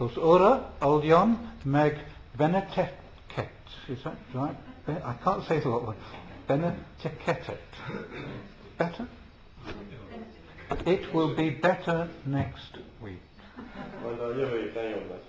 Os ora olion meg beneteket. Is that right? I can't say the word. Beneteket. Better? It will be better next week. Majd a jövő héten jobb lesz.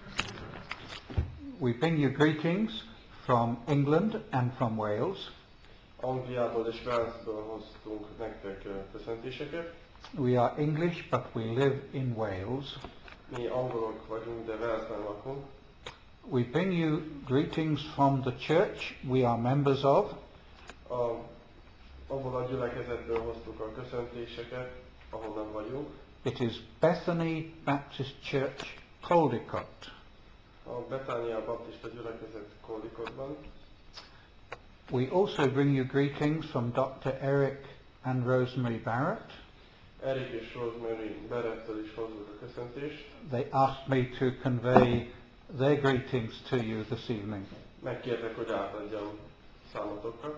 We bring you greetings from England and from Wales. Angliából és Walesből hoztunk nektek köszöntéseket. We are English, but we live in Wales. Mi angolok vagyunk, de Walesben lakunk. We bring you greetings from the church we are members of. Abból a gyülekezetből hoztuk a köszöntéseket, ahonnan vagyunk. It is Bethany Baptist Church, Caldicott. A Betania Baptista gyülekezet Caldicottban. We also bring you greetings from Dr. Eric and Rosemary Barrett. Eric és Rosemary Barrettől is hozzuk a köszöntést. They asked me to convey their greetings to you this evening. Megkértek, hogy átadjam számotokra.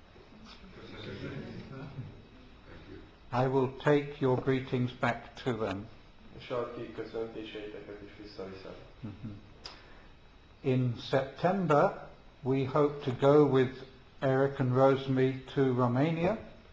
I will take your greetings back to them. És a ti köszöntéseiteket is visszaviszem. In September, we hope to go with Eric and Rosemary to Romania.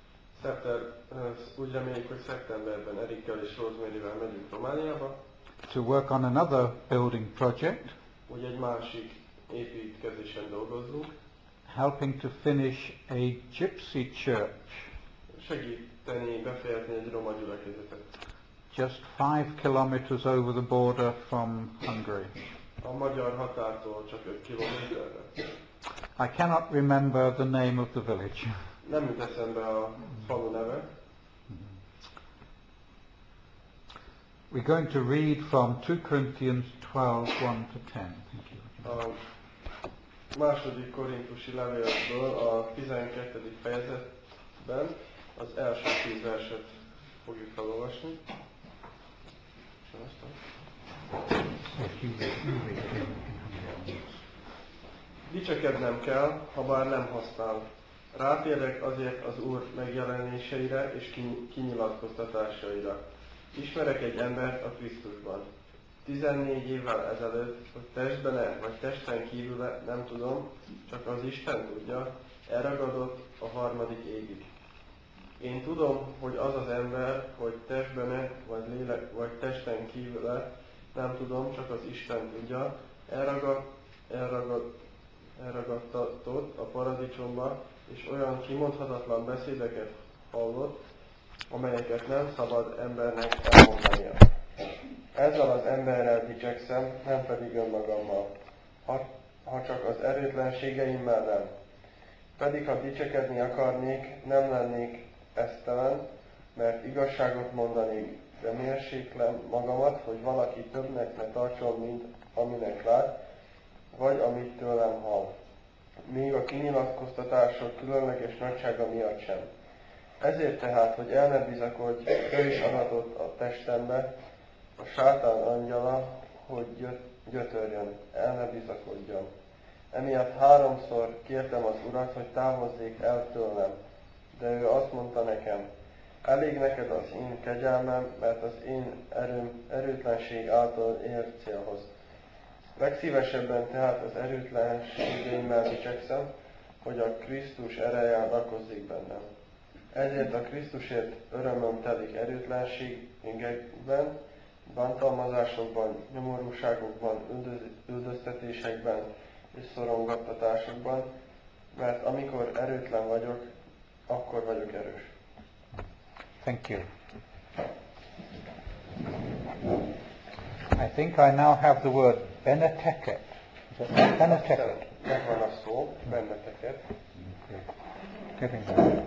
Úgy reméljük, hogy szeptemberben Erikkel és Rosemaryvel megyünk Romániába. To work on another building project. Úgy egy másik építkezésen dolgozzunk. Helping to finish a gypsy church. Segíteni, befejezni egy roma gyülekezetet. Just 5 kilometers over the border from Hungary. A magyar határtól csak 5 kilométerre. I cannot remember the name of the village. Nem jut eszembe a falu neve. We're going to read from 2 Corinthians 12, 1 to 10. Thank you. A második korintusi levélből a 12. fejezetben az első 10 verset fogjuk felolvasni. Dicsekednem kell, ha bár nem használ. Rátérek azért az Úr megjelenéseire és kinyilatkoztatásaira. Ismerek egy embert a Krisztusban. 14 évvel ezelőtt, hogy testben vagy testen kívül, nem tudom, csak az Isten tudja, elragadott a harmadik égig. Én tudom, hogy az az ember, hogy testben vagy testen kívül, nem tudom, csak az Isten tudja, elragadtatott a paradicsomba, és olyan kimondhatatlan beszédeket hallott, amelyeket nem szabad embernek elmondania. Ezzel az emberrel dicsekszem, nem pedig önmagammal, ha csak az erőtlenségeimmel nem. Pedig ha dicsekedni akarnék, nem lennék esztelen, mert igazságot mondanék, de mérséklem magamat, hogy valaki többnek ne tartson, mint aminek lát, vagy amit tőlem hall. Még a kinyilatkoztatások különleges nagysága miatt sem. Ezért tehát, hogy el ne bizakodj, ő is adatott a testembe, a sátán angyala, hogy gyötörjön, el ne bizakodjon. Emiatt 3-szor kértem az Urat, hogy távozzék el tőlem, de ő azt mondta nekem, elég neked az én kegyelmem, mert az én erőtlenség által ér célhoz. Legszívesebben tehát az erőtlenségeimmel dicsekszem, hogy a Krisztus ereje lakozik bennem. Ezért a Krisztusért örömöm telik erőtlenségekben, bántalmazásokban, nyomorúságokban, üldöztetésekben és szorongattatásokban, mert amikor erőtlen vagyok, akkor vagyok erős. Thank you. I think I now have the word beneteket. Is it beneteket? Megvan a szó, benneteket. Getting there.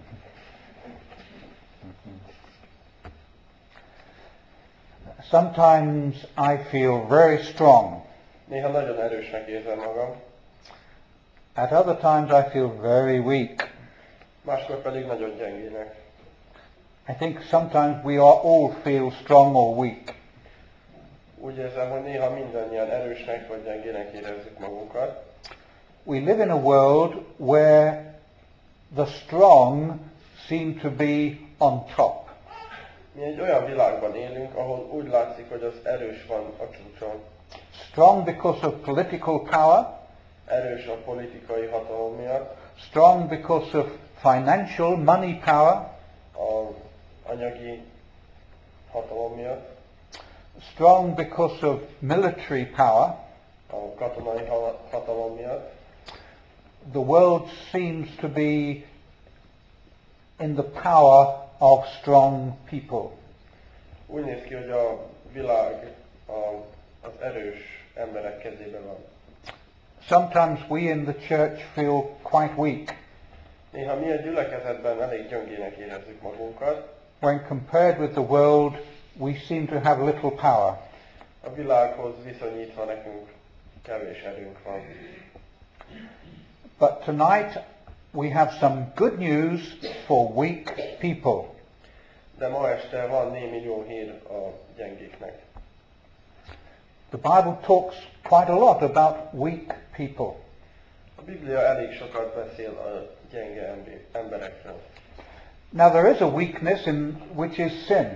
Sometimes I feel very strong. Néha nagyon erősnek érzem magam. At other times I feel very weak. Máskor pedig nagyon gyengének. I think sometimes we all feel strong or weak. Úgy érzem, hogy néha mindannyian erősnek vagy gyengének érezzük magunkat. We live in a world where the strong seem to be on top. Mi egy olyan világban élünk, ahol úgy látszik, hogy az erős van a csúcson. Strong because of political power. Erős a politikai hatalom miatt. Strong because of financial money power. Az anyagi hatalom miatt. Strong because of military power. A katonai hatalom miatt. The world seems to be in the power of strong people. Úgy néz ki, hogy a világ az erős emberek kezében van. Sometimes we in the church feel quite weak. Néha mi a gyülekezetben elég gyöngének érezzük magunkat. When compared with the world, we seem to have little power. A világhoz viszonyítva nekünk kevés erőnk van. But tonight we have some good news for weak people. De ma este van némi jó hír a gyengéknek. The Bible talks quite a lot about weak people. A Biblia elég sokat beszél a gyenge emberekről. Now there is a weakness which is sin.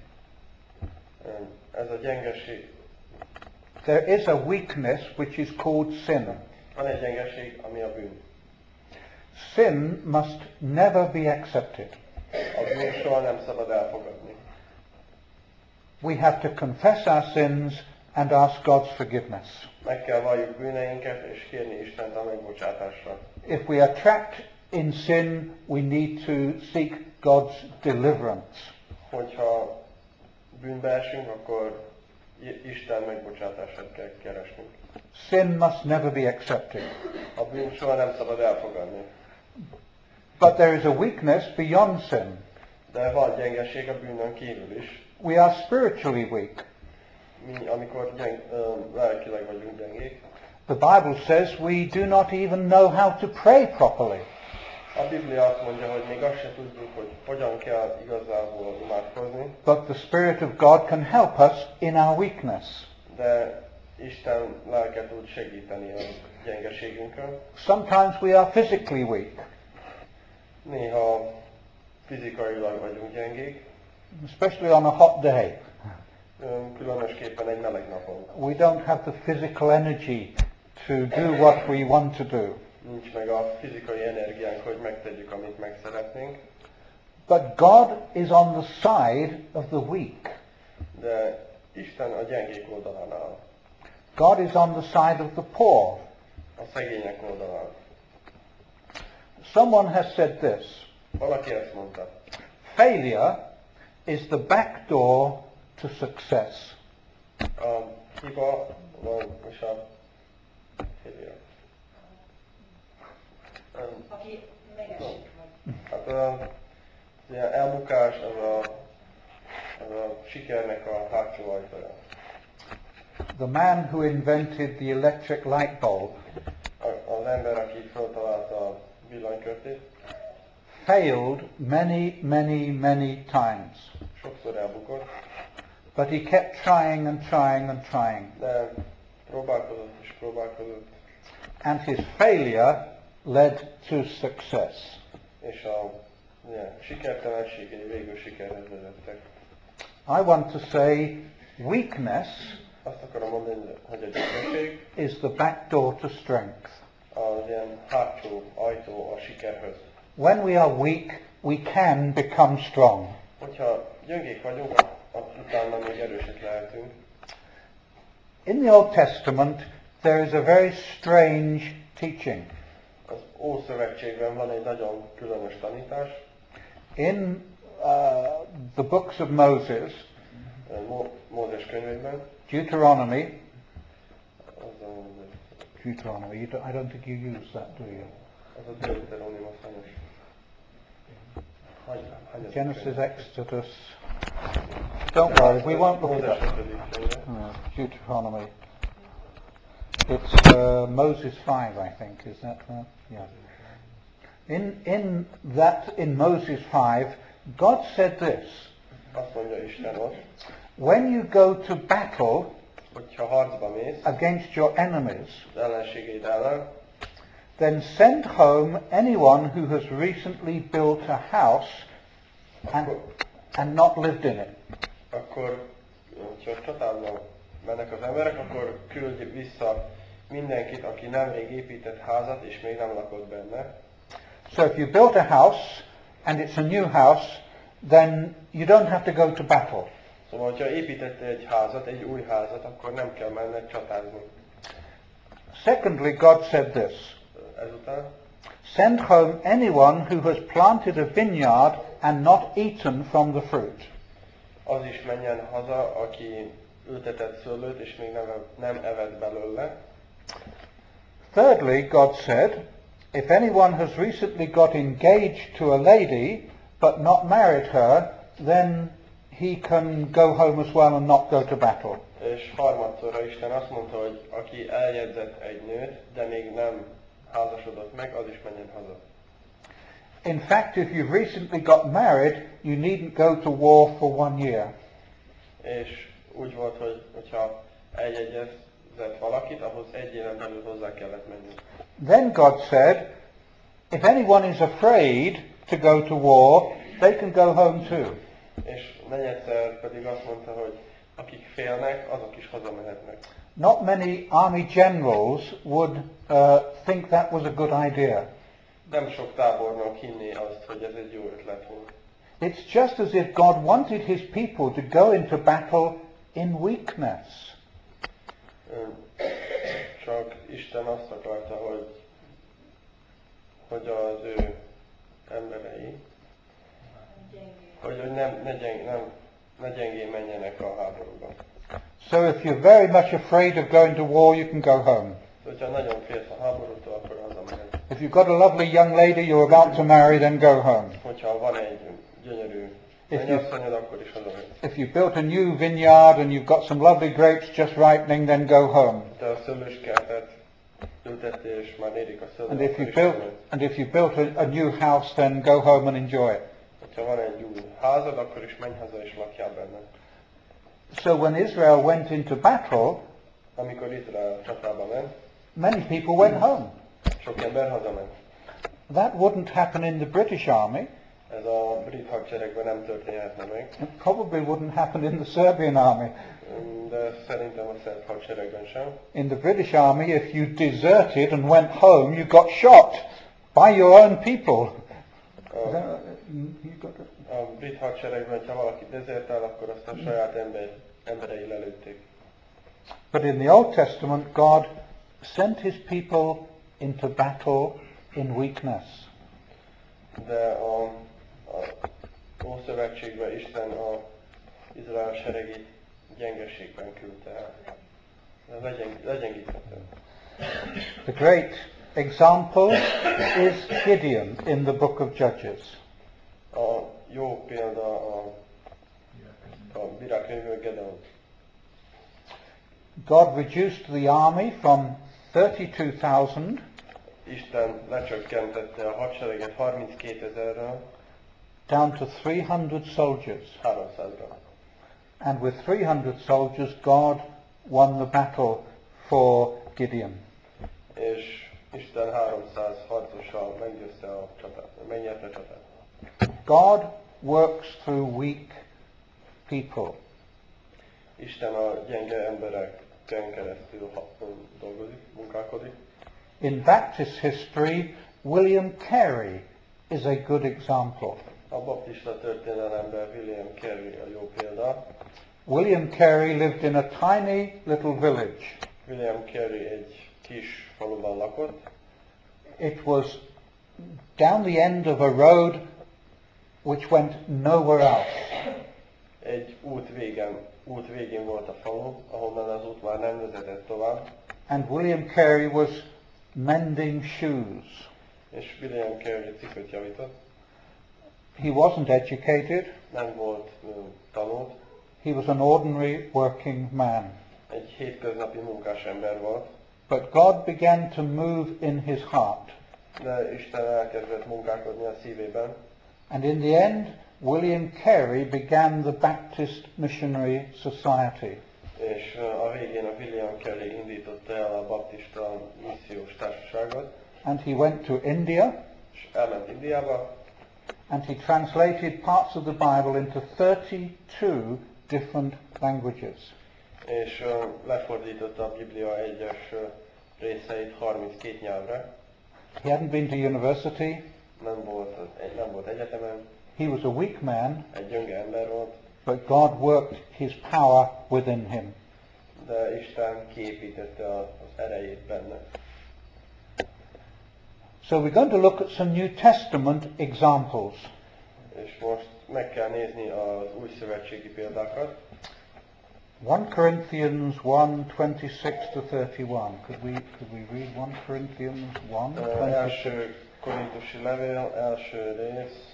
Ez a gyengeség. There is a weakness which is called sin. Van egy gyengeség, ami a bűn. Sin must never be accepted. A bűn soha nem szabad elfogadni. We have to confess our sins and ask God's forgiveness. Meg kell valljuk bűneinket és kérni Istent a megbocsátásra. If we are trapped in sin, we need to seek God's deliverance. Hogyha bűnbe esünk, akkor Isten megbocsátását kell keresnünk. Sin must never be accepted. A bűn soha nem szabad elfogadni. But there is a weakness beyond sin. De van gyengeség a bűnön kívül is. We are spiritually weak. Mi, amikor lelkileg vagyunk gyengék. The Bible says we do not even know how to pray properly. A Biblia azt mondja, hogy még azt se tudjuk, hogy hogyan kell igazából imádkozni. But the Spirit of God can help us in our weakness. De Isten lelke tud segíteni a gyengeségünkön. Sometimes we are physically weak. Néha fizikailag vagyunk gyengék. Especially on a hot day. Különösképpen egy meleg napon. We don't have the physical energy to do what we want to do. Nincs meg a fizikai energiánk, hogy megtegyük, amit meg szeretnénk. But God is on the side of the weak. De Isten a gyengék oldalán áll. God is on the side of the poor. A szegények oldalán. Someone has said this. Valaki ezt mondta. Failure is the back door to success. A hiba és a failure. Aki megesik vagy. Hát az ilyen elbukás az a sikernek a hátsó ajtaja. The man who invented the electric light bulb Az ember, aki feltalálta a villanykörtét, failed many, many, many times. sokszor elbukott, But he kept trying and trying and trying. de próbálkozott és próbálkozott, And his failure led to success. és a sikertelenségei végül sikerhez vezettek. I want to say weakness Azt akarom mondani, hogy a gyengeség is the back door to strength. az ilyen hátsó ajtó a sikerhez. When we are weak, we can become strong. Hogyha gyöngék vagyunk, utána még erősek lehetünk. In the Old Testament, there is a very strange teaching. Az Ószövetségben van egy nagyon különös tanítás. In the books of Moses, Mózes könyvében. Deuteronomy, Az I don't think you use that, do you? a Deuteronomy sajnos. Genesis, Exodus. Don't worry, we won't look it up. Deuteronomy. It's Moses 5, I think, is that right? Yeah. In Moses 5, God said this. Azt mondja Isten ott, When you go to battle hogyha harcba mész against your enemies, az ellenségeid ellen, then send home anyone who has recently built a house and not lived in it. akkor, hogyha csatában mennek az emberek, akkor küldj vissza mindenkit, aki nemrég épített házat, és még nem lakott benne. So if you built a house, and it's a new house, then you don't have to go to battle. Szóval, hogyha építette egy házat, egy új házat, akkor nem kell menned csatázni. Secondly, God said this, Ezután, send home anyone who has planted a vineyard and not eaten from the fruit. az is menjen haza, aki ültetett szőlőt, és még nem evett belőle. Thirdly, God said, if anyone has recently got engaged to a lady, but not married her, then he can go home as well and not go to battle. És harmadszorra Isten azt mondta, hogy aki eljegyzett egy nőt, de még nem házasodott meg, az is menjen haza. In fact, if you've recently got married, you needn't go to war for 1 year. És úgy volt, hogy hogyha eljegyezett valakit, ahhoz egy éven belül hozzá kellett menni. Then God said, if anyone is afraid to go to war, they can go home too. És negyedszer pedig azt mondta, hogy akik félnek, azok is hazamehetnek. Not many army generals would think that was a good idea. Nem sok tábornok hinné azt, hogy ez egy jó ötlet volt. It's just as if God wanted his people to go into battle in weakness. Csak Isten azt akarta, hogy az ő emberei, hogy ne gyengén menjenek a háborúba. So if you're very much afraid of going to war, you can go home. Hogyha nagyon félsz a háborútól, akkor hazamehetsz. If you've got a lovely young lady you're about to marry, then go home. Hogyha van egy gyönyörű mennyasszonyod, akkor is hazamehetsz. If you built a new vineyard and you've got some lovely grapes just ripening, then go home. Te a szőlőskertet ültettél, és már érik a szőlő, And akkor is if you built a new house, then go home and enjoy it. hogyha van egy új házad, akkor is menj haza és lakjál benne. So when Israel went into battle, Amikor Izrael csatába ment, many people went home. sok ember hazament. That wouldn't happen in the British Army. Ez a brit hadseregben nem történhetne meg, It probably wouldn't happen in the Serbian Army. de szerintem a szerb hadseregben sem. In the British Army, if you deserted and went home, you got shot by your own people. A brit hadseregben, ha valaki dezertál, akkor azt a saját emberei lelőtték. But in the Old Testament, God sent his people into battle in weakness. De a Ószövetségben Isten a Izrael seregét gyengeségben küldte el. Legyengítette. The great example is Gideon in the book of Judges. A jó példa a Bírák könyvből Gedeon. God reduced the army from 32,000 Isten lecsökkentette a hadsereget 32 000-ről down to 300 soldiers. 300-ra. And with 300 soldiers, God won the battle for Gideon. És Isten 300 harcossal meggyőzte a csatát, megnyerte a csatát. God works through weak people. Isten a gyenge embereken keresztül dolgozik, munkálkodik. In Baptist history, William Carey is a good example. A baptista történelemben William Carey a jó példa. William Carey lived in a tiny little village. William Carey egy kis faluban lakott. It was down the end of a road which went nowhere else. Egy út végén volt a falu, ahonnan az út már nem vezetett tovább. And William Carey was mending shoes. És William Carey cipőt javított. He wasn't educated. Nem volt tanult. He was an ordinary working man. Egy hétköznapi munkás ember volt. But God began to move in his heart. De Isten elkezdett munkálkodni a szívében. And in the end, William Carey began the Baptist Missionary Society. És a végén a William Carey indította el a baptista missziós társaságot. And he went to India. És elment Indiába. and he translated parts of the Bible into 32 different languages. És lefordította a Biblia egyes részeit 32 nyelvre. He hadn't been to university. Nem volt egyetemen. He was a weak man, Egy gyönge ember volt, but God worked his power within him. de Isten kiépítette az erejét benne. So we're going to look at some New Testament examples. És most meg kell nézni az új szövetségi példákat. 1 Corinthians 1:26 to 31. Could we read 1 Corinthians 1:26? Első korintusi levél, első rész,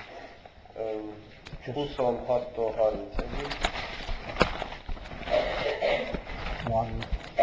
26-tól 31-ig. 1.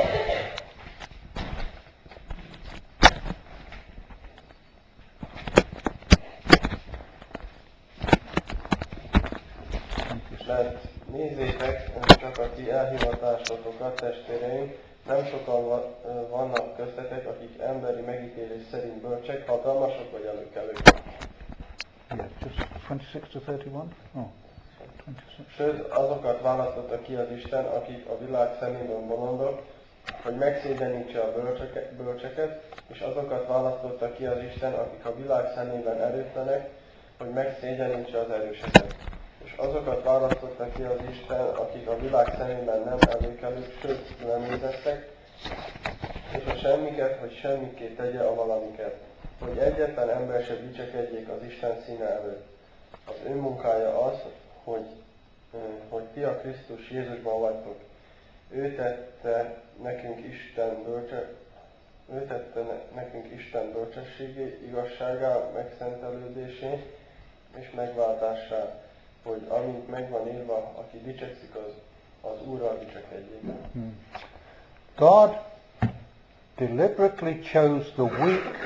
Mert nézzétek csak a ti elhivatásotokat, testvéreim, nem sokan vannak köztetek, akik emberi megítélés szerint bölcsek, hatalmasok vagy előkelők. Yeah, just 26 to 31? Oh, 26. Sőt, azokat választotta ki az Isten, akik a világ szemében bolondok, hogy megszégyenítse a bölcseket, és azokat választotta ki az Isten, akik a világ szemében erőtlenek, hogy megszégyenítse az erőseket. És azokat választotta ki az Isten, akik a világ szemében nem előkelők, sőt nem édesek, és a semmiket, hogy semmiké tegye a valamiket, hogy egyetlen ember se dicsekedjék az Isten színe előtt. Az ő munkája az, hogy ti a Krisztus Jézusban vagytok. Ő tette nekünk Isten bölcsességé, igazságá, megszentelődésé és megváltássá, hogy amint megvan írva, aki dicsekszik, az Úrral dicsekedjék. God deliberately chose the weak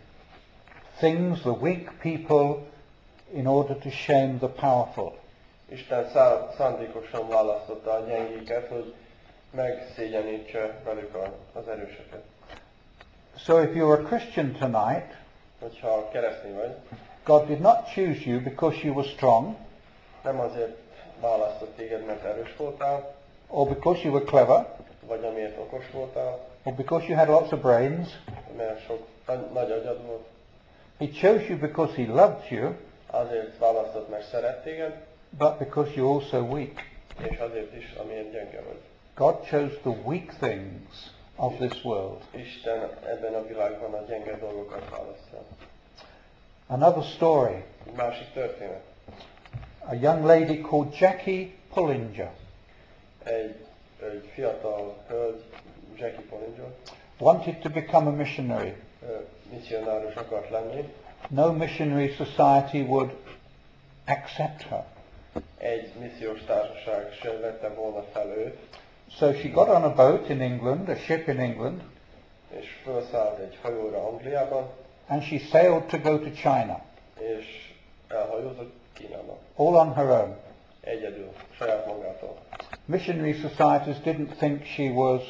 things, the weak people, in order to shame the powerful. Isten szándékosan választotta a gyengéket, hogy megszégyenítse velük az erőseket. So if you're a Christian tonight, Hogyha keresztény vagy, God did not choose you because you were strong, nem azért választott téged, mert erős voltál, or because you were clever, vagy amiért okos voltál, or because you had lots of brains. mert sok nagy agyad volt. He chose you because he loved you, Azért választott, mert szeret téged, but because you're also weak. és azért is, amiért gyenge vagy. God chose the weak things of this world. Isten ebben a világban a gyenge dolgokat választja. Another story. Egy másik történet. A young lady called Jackie Pullinger Egy fiatal hölgy, Jackie Pullinger, wanted to become a missionary. misszionárus akart lenni. No missionary society would accept her. Egy missziós társaság sem vette volna fel őt, So she got on a boat in England, a ship in England, és felszállt egy hajóra Angliában, and she sailed to go to China, és elhajózott Kínába. all on her own. Egyedül, saját magától. Missionary societies didn't think she was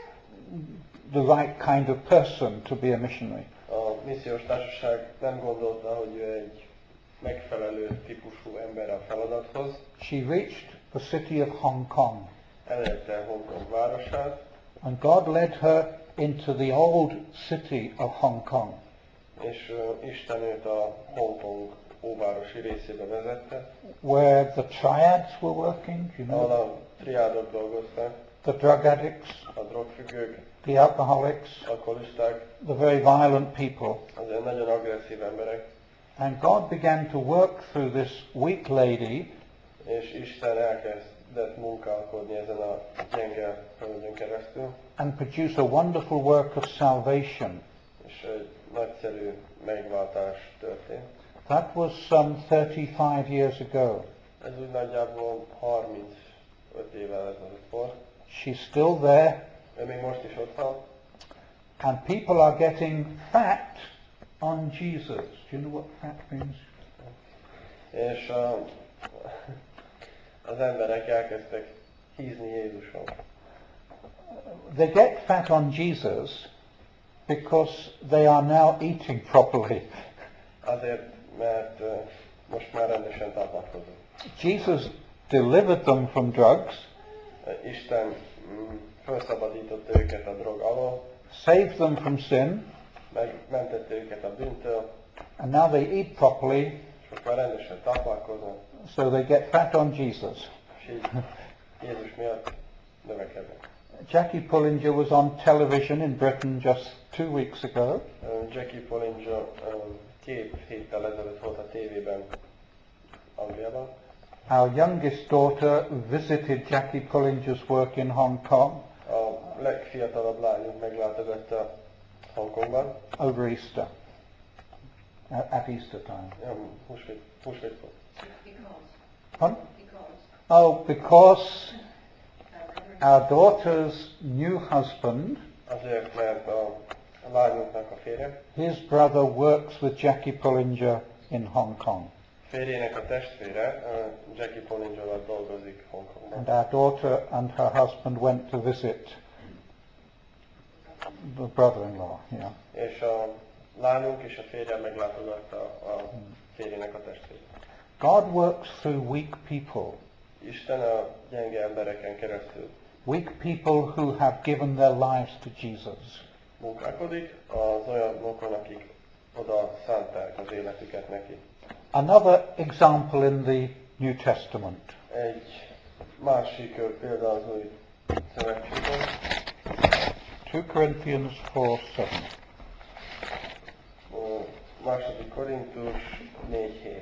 the right kind of person to be a missionary. A missziós társaság nem gondolta, hogy ő egy megfelelő típusú ember a feladathoz. She reached the city of Hong Kong, Elérte Hongkong városát, and God led her into the old city of Hong Kong. és Isten őt a Hongkong óvárosi részébe vezette, Where the triads were working, you ahol know, a triádok dolgoztak, the drug addicts, a drogfüggők, the alcoholics, alkoholisták, the very violent people. azért nagyon agresszív emberek, And God began to work through this weak lady, és Isten elkezdett munkálkodni ezen a gyenge hölgyön keresztül, and produce a wonderful work of salvation. és egy nagyszerű megváltás történt. That was some 35 years ago. Ez úgy nagyjából 35 évvel ezelőtt volt. She's still there, Ő még most is ott van, and people are getting fat on Jesus. Do you know what fat means? és az emberek elkezdtek hízni Jézuson. They get fat on Jesus because they are now eating properly. Azért, mert most már rendesen táplálkoznak. Jesus delivered them from drugs, Isten felszabadította őket a drog alól, saved them from sin, megmentette őket a bűntől, and now they eat properly, és most már rendesen táplálkoznak, so they get fat on Jesus. és így Jézus miatt növekednek. Jackie Pullinger was on television in Britain just 2 weeks ago. Jackie Pullinger 2 héttel ezelőtt volt a tévében Angliában. Our youngest daughter visited Jackie Pullinger's work in Hong Kong A legfiatalabb lányunk meglátogatta Hongkongban, over Easter, at Easter time. húsvétkor. Pardon? Oh, because our daughter's new husband, Azért, mert a lányunknak a férje, his brother works with Jackie Pullinger in Hong Kong. férjének a testvére Jackie Pullinger-val dolgozik Hongkongban. And our daughter and her husband went to visit the brother-in-law, yeah. És a lányunk és a férje meglátogatta a férjének a testvérét. God works through weak people. Isten a gyenge embereken keresztül Weak people who have given their lives to Jesus. munkálkodik az olyanokon, akik oda szánták az életüket neki. Another example in the New Testament. Egy másik példa az új szövetségben, 2 Corinthians 4:7. második Korintus 4:7.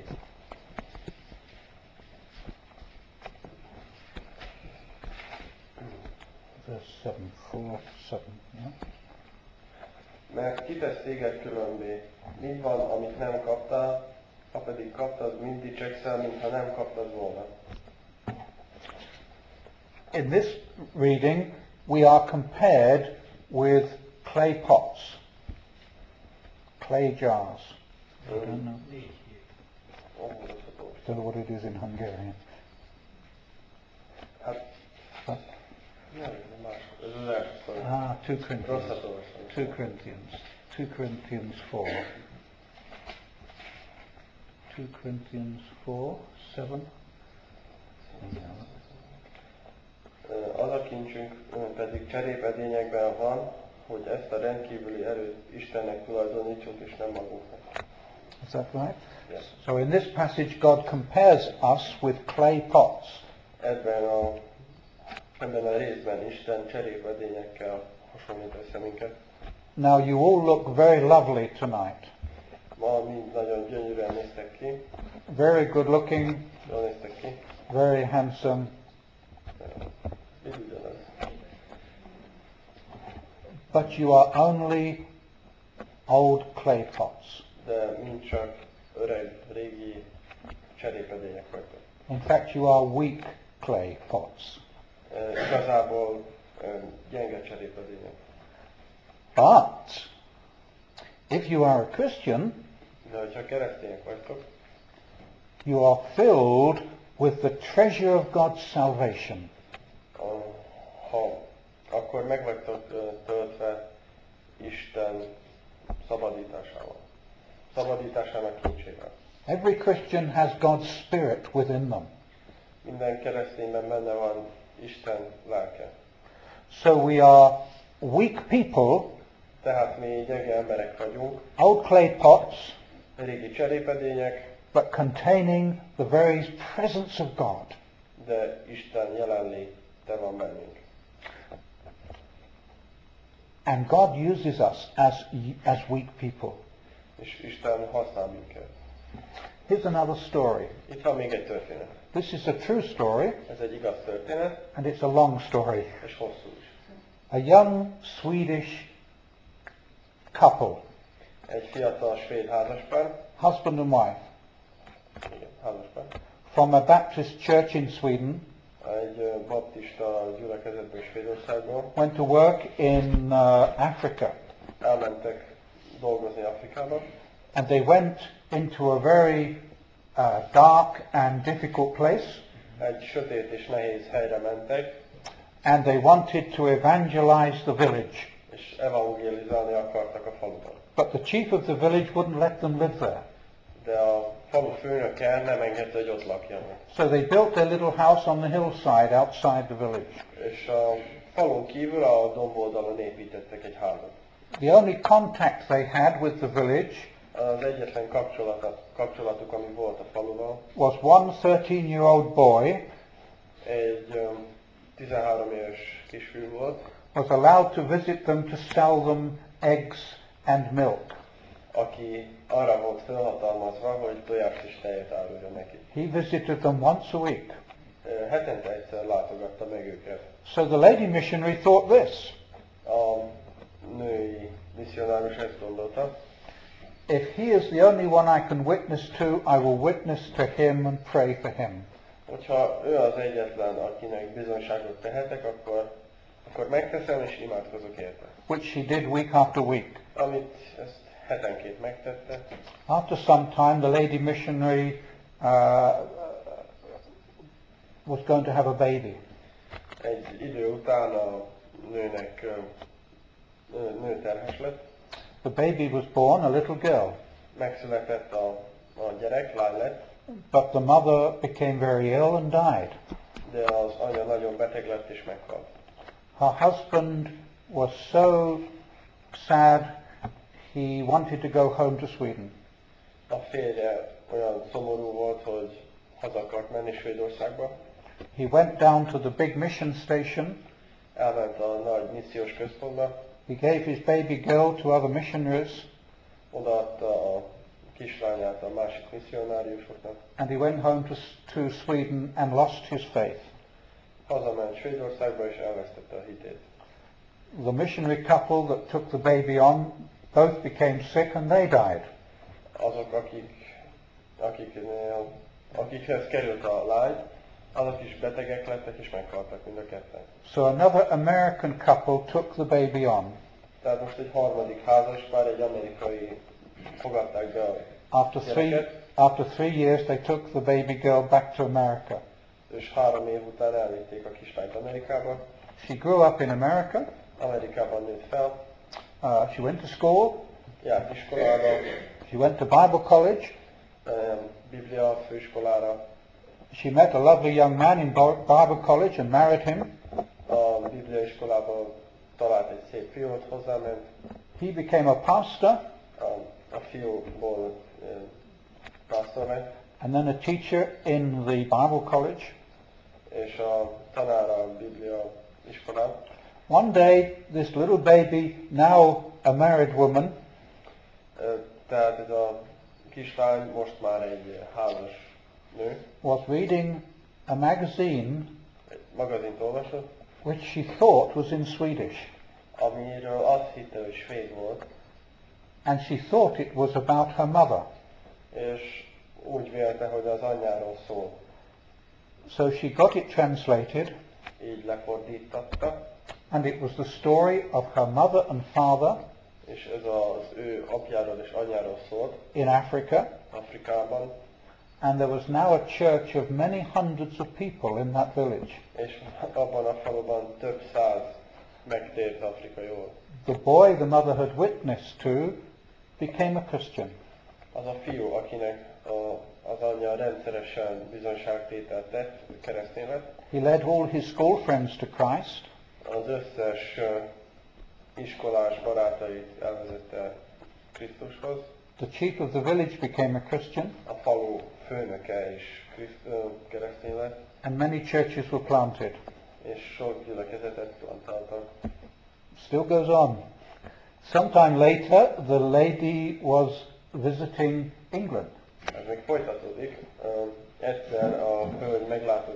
Verse 7, 4, 7, yeah? Mert kitesz téged különbé, mi van, amit nem kaptál, ha pedig kaptad, mind dicsekszel, mintha nem kaptad volna. In this reading, we are compared with clay pots, clay jars. I don't know, don't know what it is in Hungarian. Hát, Huh? nem, más. Ez az első szó. 2 Corinthians. Rosszat olvastam. 2 Corinthians. 2 Corinthians 4. 2 Corinthians 4, 7. Az a kincsünk pedig cserépedényekben van, hogy ezt a rendkívüli erőt Istennek tulajdonítsuk, és nem magunknak. Is that right? Yes. So in this passage, God compares us with clay pots. Ebben a részben Isten cserépedényekkel hasonlít össze minket. Now you all look very lovely tonight. Ma mind nagyon gyönyörűen néztek ki, Very good looking, jól néztek ki. very handsome. Így ugyanaz. But you are only old clay pots. De mind csak öreg, régi cserépedények vagytok. In fact, you are weak clay pots. Igazából gyenge cserépedények. But if you are a Christian, De hogyha keresztények vagytok, you are filled with the treasure of God's salvation. Akkor meg vagytok töltve Isten szabadításával. Szabadításának kincsével. Every Christian has God's Spirit within them. Minden keresztényben benne van Isten lelke. So we are weak people, Tehát mi gyenge emberek vagyunk, old clay pots, régi cserépedények, but containing the very presence of God. de Isten jelenléte van bennünk. And God uses us as weak people. És Isten használ minket. Here's another story. Itt van még egy történet. This is a true story, Ez egy igaz történet, and it's a long story. és hosszú is. A young Swedish couple, Egy fiatal svéd házaspár, husband and wife, igen, házaspár, from a Baptist church in Sweden, egy baptista gyülekezetből Svédországból, went to work in Africa. elmentek dolgozni Afrikába, And they went into a very dark and difficult place, egy sötét és nehéz helyre mentek, and they wanted to evangelize the village. és evangelizálni akartak a faluban. But the chief of the village wouldn't let them live there. de a falu főnöke nem engedte, hogy ott lakjanak. So they built their little house on the hillside outside the village. És a falun kívül a domboldalon építettek egy házat. The only contact they had with the village Az egyetlen kapcsolatuk, ami volt a faluval, was one 13-year-old boy egy 13 éves kisfiú volt, was allowed to visit them to sell them eggs and milk. aki arra volt felhatalmazva, hogy tojást és tejet áruljon neki. He visited them once a week. Hetente egyszer látogatta meg őket. So the lady missionary thought this: A női misszionárus ezt gondolta, if he is the only one I can witness to, I will witness to him and pray for him. hogyha ő az egyetlen, akinek bizonyságot tehetek, akkor megteszem és imádkozok érte. Which she did week after week. Amit ezt hetenként megtette. After some time, the lady missionary was going to have a baby. Egy idő után a nő terhes lett. The baby was born, a little girl. Megszületett a gyerek, lány lett. But the mother became very ill and died. De az anya nagyon beteg lett és meghalt. Her husband was so sad, he wanted to go home to Sweden. A férje olyan szomorú volt, hogy haza akart menni Svédországba. He went down to the big mission station. Elment a nagy missziós központba. He gave his baby girl to other missionaries. Odaadta a kislányát a másik misszionáriusoknak. And he went home to Sweden and lost his faith. Hazament Svédországba és elvesztette a hitét. The missionary couple that took the baby on both became sick and they died. Azok, akikhez került a lány, azok is betegek lettek és meghaltak mind a ketten. So another American couple took the baby on. Tehát most egy harmadik házaspár, egy amerikai fogadták be a gyereket. After 3 years they took the baby girl back to America. És 3 év után elvitték a kislányt Amerikába. She grew up in America. Amerikában nőtt fel. She went to school. Járt iskolába. She went to Bible college. Biblia főiskolára. She met a lovely young man in Bible college and married him. A Biblia iskolában talált egy szép fiút, hozzáment. He became a pastor. A fiúból pásztor lett. And then a teacher in the Bible college. És a tanára a Biblia iskolán. One day, this little baby, now a married woman, tehát ez a kislány most már egy házas nő. was reading a magazine Egy magazint olvasott, which she thought was in Swedish. amiről azt hitte, hogy svéd volt. And she thought it was about her mother. És úgy vélte, hogy az anyjáról szól. So she got it translated, Így lefordítatta. and it was the story of her mother and father És ez az ő apjáról és anyjáról szólt. in Africa. Afrikában. And there was now a church of many hundreds of people in that village. És abban a faluban több száz megtért afrikairól. The boy the mother had witnessed to became a Christian. Az a fiú, akinek az anyja rendszeresen bizonyságtételt tett, keresztény lett. He led all his school friends to Christ. Az összes iskolás barátait elvezette Krisztushoz. The chief of the village became a Christian. A falu főnöke is keresztény lett. And many churches were planted. És sok gyülekezetet plantáltak. Still goes on. Sometime later, the lady was visiting England. Ez még folytatódik. Egyszer a hölgy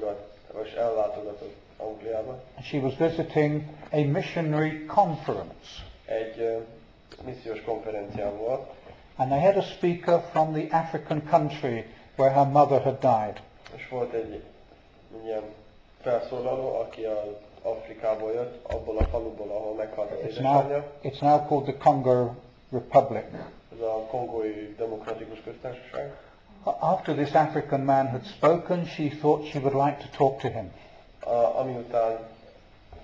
ellátogatott Angliába. She was visiting a missionary conference. Egy missziós konferencián volt. And they had a speaker from the African country where her mother had died. És volt egy ilyen felszólaló, aki az Afrikából jött, abból a faluból, ahol meghalt az édesanyja. It's now called the Congo Republic. Ez a Kongói Demokratikus Köztársaság. After this African man had spoken, she thought she would like to talk to him. Ami után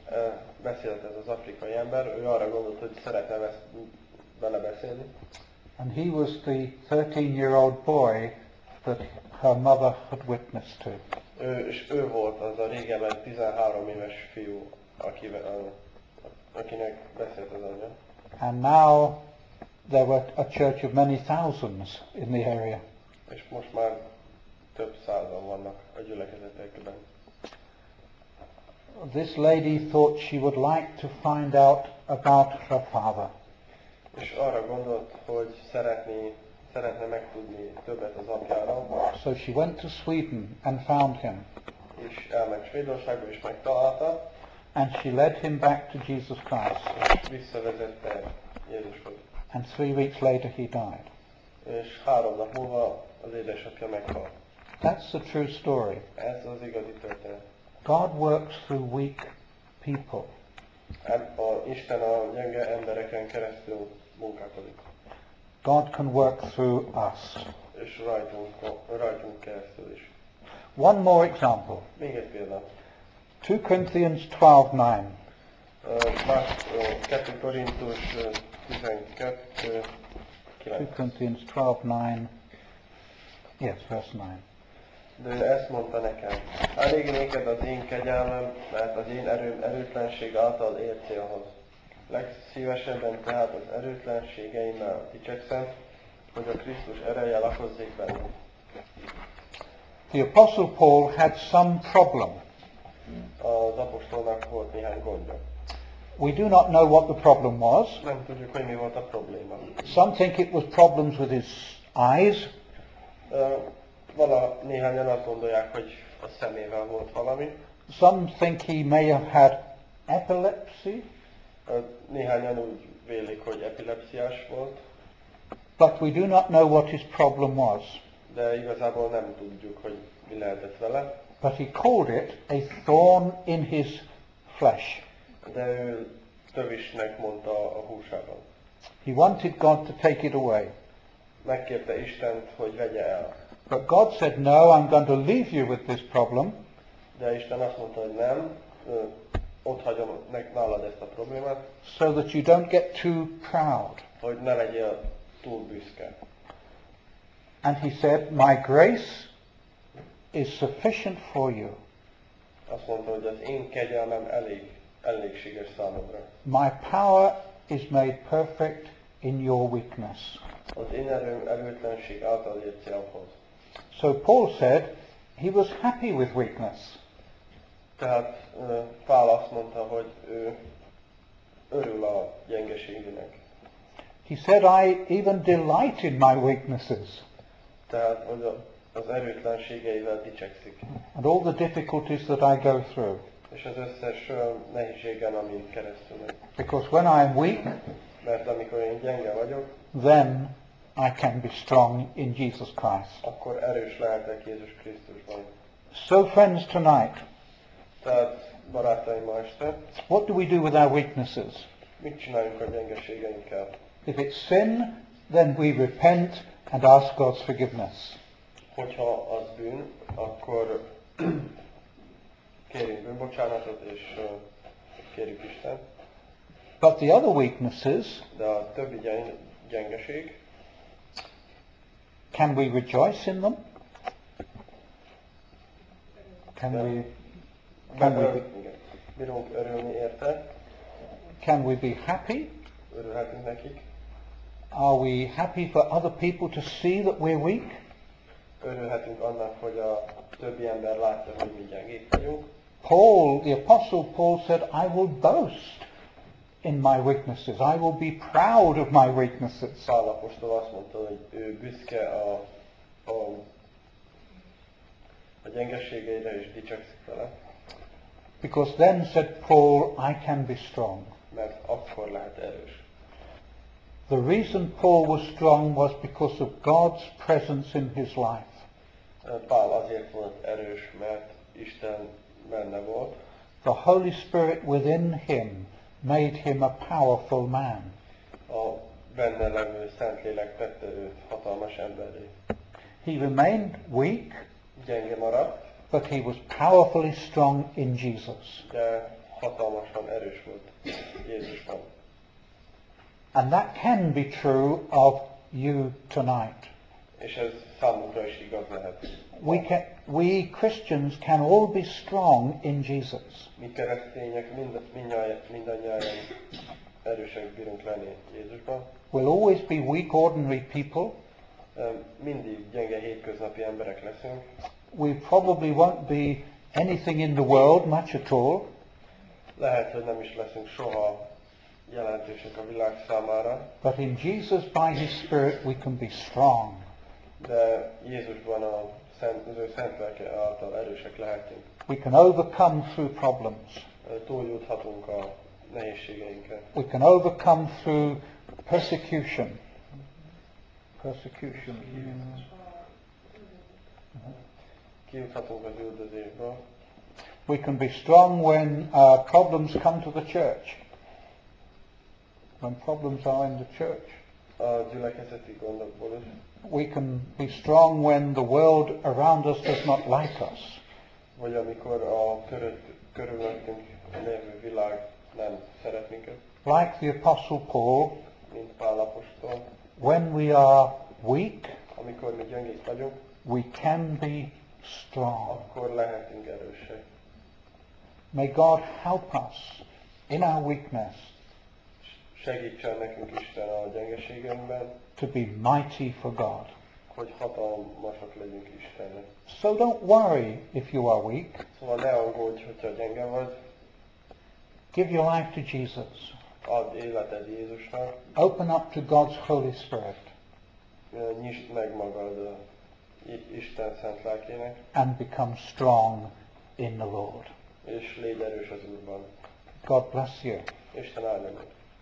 beszélt ez az afrikai ember, ő arra gondolt, hogy szeretne vele beszélni. And he was the 13-year-old boy that her mother had witnessed to. És ő volt az a régebben 13 éves fiú, akinek beszélt az anyja. And now there were a church of many thousands in the area. És most már több százan vannak a gyülekezetekben. This lady thought she would like to find out about her father. És arra gondolt, hogy szeretne megtudni többet az apjáról. So she went to Sweden and found him. És elment Svédországba és megtalálta. And she led him back to Jesus Christ. És visszavezette Jézushoz. And 3 weeks later he died. És 3 nap múlva az édesapja meghalt. That's the true story. Ez az igazi történet. God works through weak people. Isten a gyenge embereken keresztül munkálkodik. God can work through us. És rajtunk keresztül is. One more example. Még egy példa. 2 Corinthians 12:9. 2 Korintus 12, 2 Corinthians 12:9. Yes, verse 9. De ő ezt mondta nekem. Elég néked az én kegyelmem, mert az én erőm erőtlenség által ér célhoz. Legszívesebben tehát az erőtlenségeimmel dicsekszem, hogy a Krisztus ereje lakozzék bennem. The Apostle Paul had some problem. Az apostolnak volt néhány gondja. We do not know what the problem was. Nem tudjuk, hogy mi volt a probléma. Some think it was problems with his eyes. Néhányan azt gondolják, hogy a szemével volt valami. Some think he may have had epilepsy. Néhányan úgy vélik, hogy epilepsziás volt. But we do not know what his problem was. De igazából nem tudjuk, hogy mi lehetett vele. But he called it a thorn in his flesh. De ő tövisnek mondta a húsában. He wanted God to take it away. Megkérte Istent, hogy vegye el. But God said, no, I'm going to leave you with this problem. De Isten azt mondta, hogy nem, ott hagyom nálad ezt a problémát. So that you don't get too proud. Hogy ne legyél túl büszke. And he said, my grace is sufficient for you. Azt mondta, hogy az én kegyelmem elégséges számodra. My power is made perfect in your weakness. Az én erőm erőtlenség által ért célhoz. So Paul said he was happy with weakness. Tehát Pál azt mondta, hogy ő örül a gyengeségének. He said, I even delight in my weaknesses. Tehát, hogy az erőtlenségeivel dicsekszik. And all the difficulties that I go through. És az összes nehézségen, amin keresztül megy. Because when I'm weak, mert amikor én gyenge vagyok, then I can be strong in Jesus Christ. akkor erős lehetek Jézus Krisztusban. So friends, tonight, Tehát barátaim, ma este, what do we do with our weaknesses? mit csináljunk a gyengeségeinkkel? If it's sin, then we repent and ask God's forgiveness. Hogyha az bűn, akkor kérjünk bűnbocsánatot, és kérjük Istent. But the other weaknesses, De a többi gyengeség, can we rejoice in them? bírunk örülni érte, Can we be happy? örülhetünk nekik. Are we happy for other people to see that we're weak? Örülhetünk annak, hogy a többi ember látja, hogy mi gyengék vagyunk. Paul, the Apostle Paul said, I will boast in my weaknesses. I will be proud of my weaknesses. Pál apostol azt mondta, hogy ő büszke a gyengeségeire és dicsekszik vele. Because then, said Paul, I can be strong. Mert akkor lehet erős. The reason Paul was strong was because of God's presence in his life. Pál azért volt erős, mert Isten benne volt. The Holy Spirit within him made him a powerful man. A benne levő Szentlélek tette őt hatalmas emberré. He remained weak, Gyenge maradt, but he was powerfully strong in Jesus. de hatalmasan erős volt Jézusban. And that can be true of you tonight. És ez számunkra is igaz lehet. We Christians can all be strong in Jesus. Mi keresztények mindannyian erősek bírunk lenni Jézusban. We'll always be weak, ordinary people. Mindig gyenge hétköznapi emberek leszünk. We probably won't be anything in the world much at all. Lehet, hogy nem is leszünk soha jelentősek a világ számára. But in Jesus, by His Spirit, we can be strong. De Jézusban az ő szent lelke által erősek lehetünk. We can overcome through problems. Túljuthatunk a nehézségeinken. We can overcome through persecution. Persecution. Kijuthatunk az üldözésből. We can be strong when problems come to the church. When problems are in the church. A gyülekezeti gondokból is. We can be strong when the world around us does not like us. Vagy amikor a körülöttünk lévő világ nem szeret minket. Like the Apostle Paul, Mint Pál apostol. when we are weak, Amikor mi gyengék vagyunk, we can be strong. akkor lehetünk erősek. May God help us in our weakness Segítsen nekünk Isten a gyengeségünkben, to be mighty for God. hogy hatalmasak legyünk Istennek. So don't worry if you are weak. Szóval ne aggódj, hogyha gyenge vagy, Give your life to Jesus. add életed Jézusnak, Open up to God's Holy Spirit nyisd meg magad Isten szent lelkének, and become strong in the Lord. és légy erős az Úrban. God bless you. Isten áldja meg.